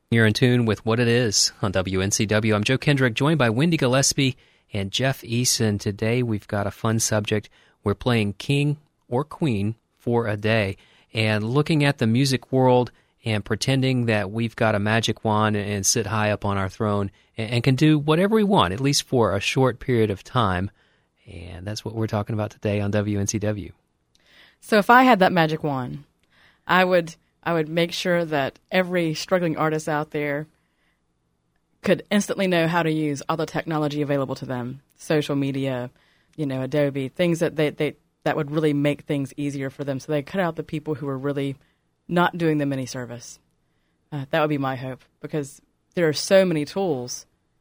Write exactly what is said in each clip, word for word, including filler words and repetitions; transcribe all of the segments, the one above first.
You're in tune with What It Is on W N C W. I'm Joe Kendrick, joined by Wendy Gillespie and Jeff Eason. Today we've got a fun subject. We're playing King or Queen for a day and looking at the music world and pretending that we've got a magic wand and sit high up on our throne and, and can do whatever we want, at least for a short period of time. And that's what we're talking about today on W N C W. So if I had that magic wand, I would I would make sure that every struggling artist out there could instantly know how to use all the technology available to them, social media, you know, Adobe, things that they, they that would really make things easier for them, so they cut out the people who are really not doing them any service. Uh, that would be my hope, because there are so many tools,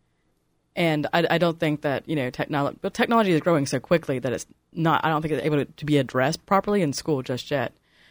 and I, I don't think that, you know, technology, but technology is growing so quickly that it's not, I don't think it's able to, to be addressed properly in school just yet.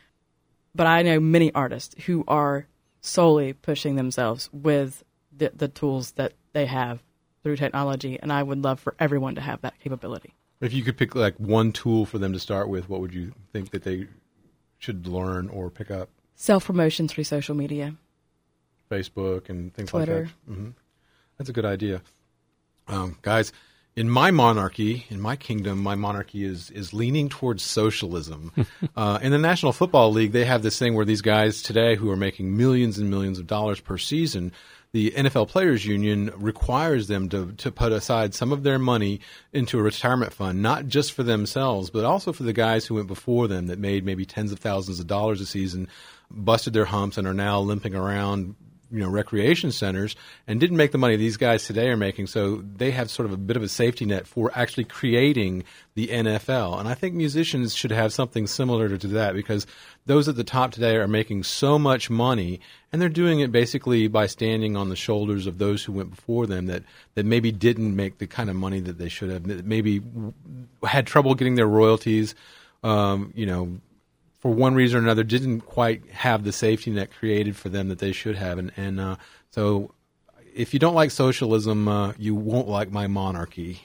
But I know many artists who are solely pushing themselves with the, the tools that they have through technology, and I would love for everyone to have that capability. If you could pick like one tool for them to start with, what would you think that they should learn or pick up? Self-promotion through social media. Facebook and things Twitter. like that. Mm-hmm. That's a good idea. Um, guys, in my monarchy, in my kingdom, my monarchy is is leaning towards socialism. uh, in the National Football League, they have this thing where these guys today who are making millions and millions of dollars per season, the N F L Players Union requires them to to put aside some of their money into a retirement fund, not just for themselves, but also for the guys who went before them that made maybe tens of thousands of dollars a season, busted their humps, and are now limping around, you know, recreation centers and didn't make the money these guys today are making. So they have sort of a bit of a safety net for actually creating the N F L. And I think musicians should have something similar to that, because those at the top today are making so much money, and they're doing it basically by standing on the shoulders of those who went before them that, that maybe didn't make the kind of money that they should have, that maybe had trouble getting their royalties, um, you know, for one reason or another, didn't quite have the safety net created for them that they should have. And, and uh, so if you don't like socialism, uh, you won't like my monarchy.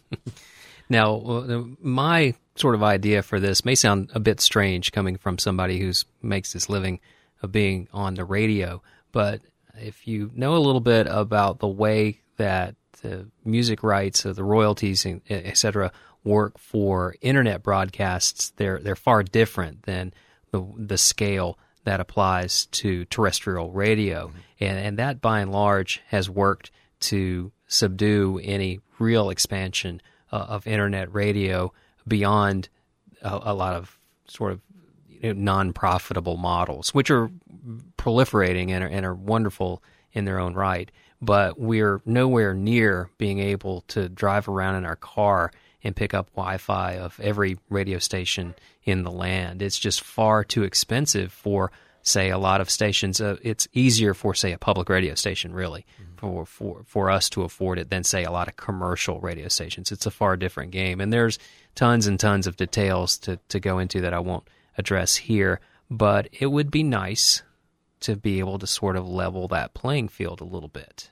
Now, my sort of idea for this may sound a bit strange coming from somebody who makes this living of being on the radio, but if you know a little bit about the way that the music rights, or the royalties, et cetera, work for internet broadcasts, they're they're far different than the the scale that applies to terrestrial radio, mm-hmm. and and that by and large has worked to subdue any real expansion uh, of internet radio beyond a, a lot of sort of, you know, non-profitable models, which are proliferating and are, and are wonderful in their own right. But we're nowhere near being able to drive around in our car and pick up Wi-Fi of every radio station in the land. It's just far too expensive for, say, a lot of stations. Uh, it's easier for, say, a public radio station, really, mm-hmm. for, for, for us to afford it than, say, a lot of commercial radio stations. It's a far different game. And there's tons and tons of details to, to go into that I won't address here. But it would be nice to be able to sort of level that playing field a little bit.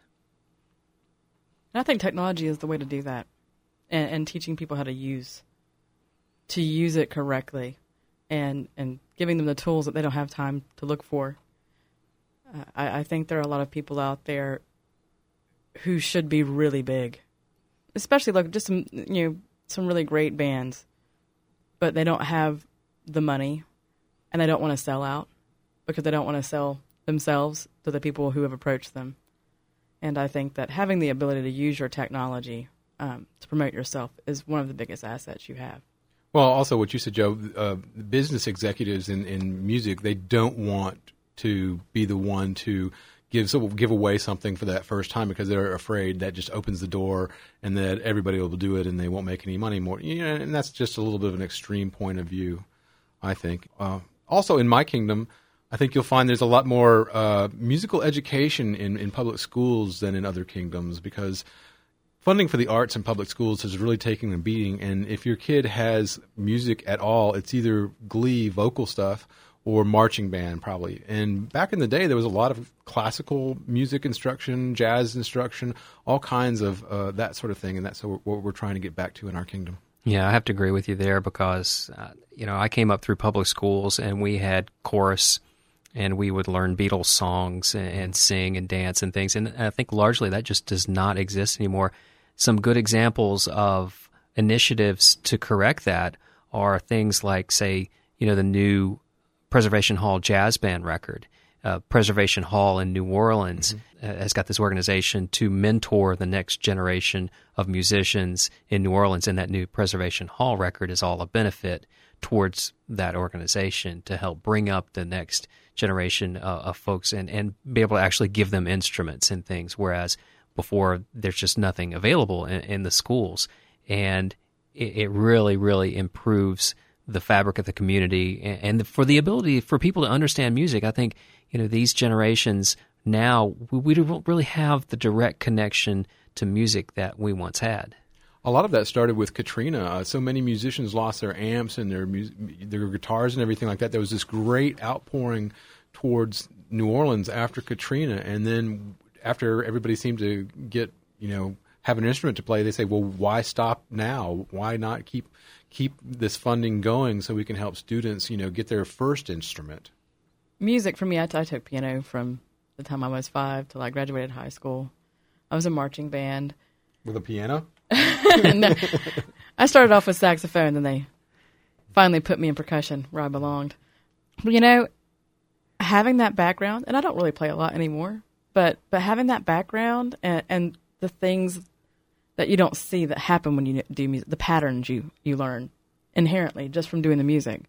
I think technology is the way to do that. And, and teaching people how to use to use it correctly, and and giving them the tools that they don't have time to look for. Uh, I, I think there are a lot of people out there who should be really big, especially like just some you know some really great bands, but they don't have the money, and they don't want to sell out because they don't want to sell themselves to the people who have approached them. And I think that having the ability to use your technology Um, to promote yourself is one of the biggest assets you have. Well, also what you said, Joe, uh, business executives in, in music, they don't want to be the one to give so give away something for that first time, because they're afraid that just opens the door and that everybody will do it and they won't make any money more. You know, and that's just a little bit of an extreme point of view, I think. Uh, also, in my kingdom, I think you'll find there's a lot more uh, musical education in, in public schools than in other kingdoms, because funding for the arts in public schools is really taking a beating, and if your kid has music at all, it's either glee, vocal stuff, or marching band, probably. And back in the day, there was a lot of classical music instruction, jazz instruction, all kinds of uh, that sort of thing, and that's what we're trying to get back to in our kingdom. Yeah, I have to agree with you there, because uh, you know I came up through public schools, and we had chorus and we would learn Beatles songs and, and sing and dance and things. And I think largely that just does not exist anymore. Some good examples of initiatives to correct that are things like, say, you know, the new Preservation Hall Jazz Band record. Uh, Preservation Hall in New Orleans mm-hmm. has got this organization to mentor the next generation of musicians in New Orleans, and that new Preservation Hall record is all a benefit towards that organization to help bring up the next generation uh, of folks and, and be able to actually give them instruments and things, whereas before there's just nothing available in, in the schools. And it, it really, really improves the fabric of the community and, and for the ability for people to understand music. I think, you know, these generations now, we, we don't really have the direct connection to music that we once had. A lot of that started with Katrina. Uh, so many musicians lost their amps and their mu- their guitars and everything like that. There was this great outpouring towards New Orleans after Katrina, and then after everybody seemed to get, you know, have an instrument to play, they say, well, why stop now? Why not keep keep this funding going so we can help students, you know, get their first instrument? Music for me, I, I took piano from the time I was five till I graduated high school. I was in marching band. With a piano? No. I started off with saxophone, then they finally put me in percussion where I belonged. But, you know, having that background, and I don't really play a lot anymore, but but having that background and, and the things that you don't see that happen when you do music, the patterns you, you learn inherently just from doing the music,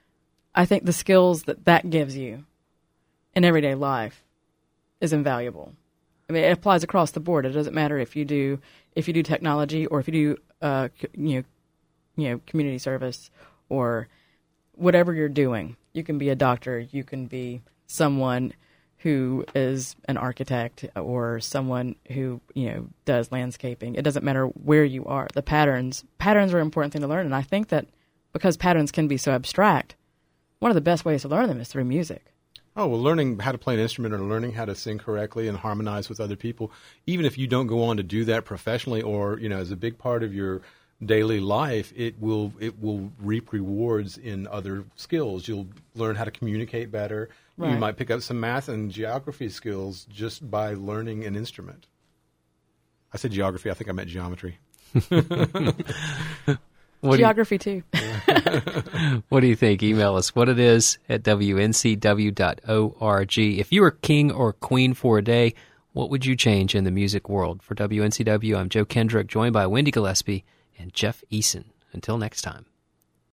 I think the skills that that gives you in everyday life is invaluable. I mean, it applies across the board. It doesn't matter if you do if you do technology or if you do uh, you know you know community service or whatever you're doing. You can be a doctor. You can be someone who is an architect or someone who you know does landscaping. It doesn't matter where you are. The patterns patterns are an important thing to learn, and I think that because patterns can be so abstract, one of the best ways to learn them is through music. Oh, well, learning how to play an instrument or learning how to sing correctly and harmonize with other people, even if you don't go on to do that professionally or, you know, as a big part of your daily life, it will it will reap rewards in other skills. You'll learn how to communicate better. Right. You might pick up some math and geography skills just by learning an instrument. I said geography. I think I meant geometry. What Geography, you, too. What do you think? Email us what it is at W N C W dot org. If you were king or queen for a day, what would you change in the music world? For W N C W, I'm Joe Kendrick, joined by Wendy Gillespie and Jeff Eason. Until next time.